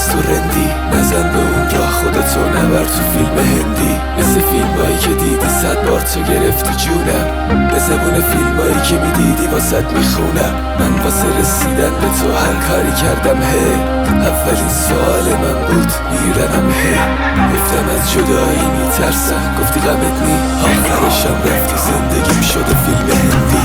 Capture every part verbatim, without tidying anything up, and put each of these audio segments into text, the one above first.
از تو رندی، نزن به اون راه خودتو نبر تو فیلم هندی. مثل فیلم هایی که دیدی صد بار تو گرفتی جونم، به زبون فیلم هایی که میدیدی واسط میخونم. من واسه رسیدن به تو هر کاری کردم هی، اولین سوال من بود میرنم هی. گفتم از جدایی میترسم، گفتی غمت نی، آخرشم رفتی زندگیم شده فیلم هندی.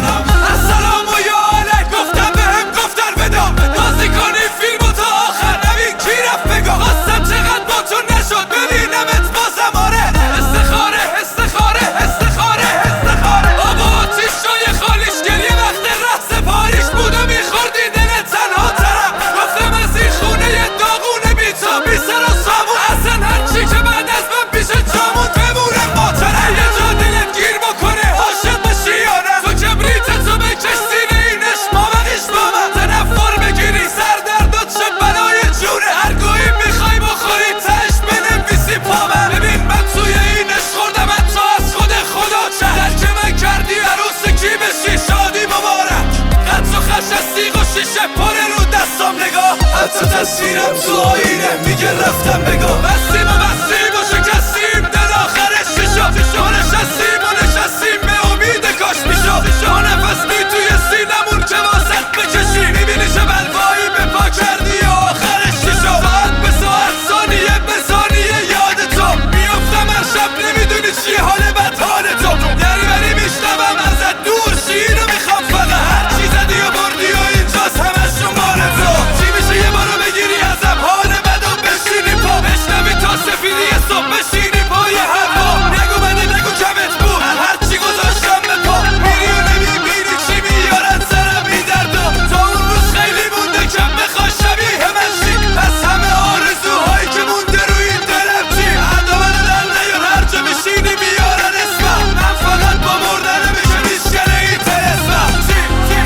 حتی تصویرم تو آینه میگه رفتم بگاه. بستیم و بستیم و شکستیم، دل آخرش چی شد؟ چی نشستیم و نشستیم به امید کاش میشد. شا نفس می توی سینمون که واسط بکشیم، میبینی چه بلوایی به پا کردی و آخرش چی شد؟ ساعت به ساعت، ثانیه به ثانیه یاد تو میافتم هر شب، نمیدونی چی حال بد حال تو. دری بری میشنوم ازت دور، شیر رو میخوام فقط، هر چی زدی و بردی و اینجاست همش شمار تو. چی میشه یه بارو بگیری ازم حال بد و بشینی پا، بشنوی تا سفیدی صبح بشینی پای هوا. نگو بده نگو کمت بود، هر چی گذاشتم به پا، میری و نمیبینی چی میارن سرم این دردا. تا اون روز خیلی مونده کم بخواه شبیه من شی، پس همه آرزوهایی که مونده روی این دلم چی؟ ادا منو در نیار، هر جا میشینی میارن اسمم، من فقط با مردن میشه میشکنه این تلسمم. چی چی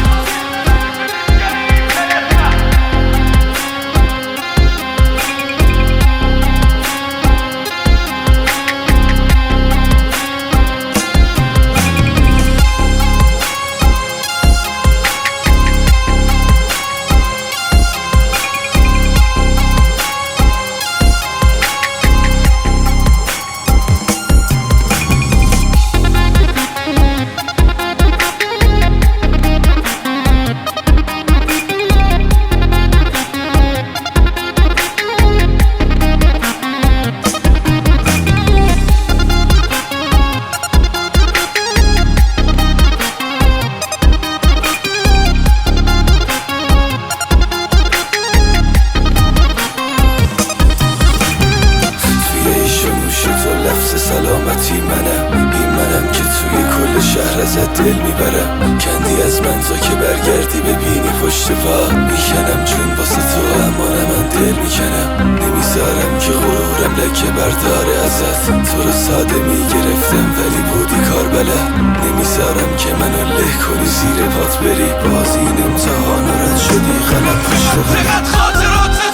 سلامتی منم، این منم که توی کل شهر ازت دل میبرم. کندی از من تا که برگردی ببینی پشت پا، میکنم جون واسه تو اما نه من دل میکنم. نمیذارم که غرورم لکه برداره ازت، تو رو ساده میگرفتم ولی بودی کار بلد. نمیذارم که منو له کنی زیر پات بری، باز این امتحان رد شدی غلط پشت. چقدر خاطرات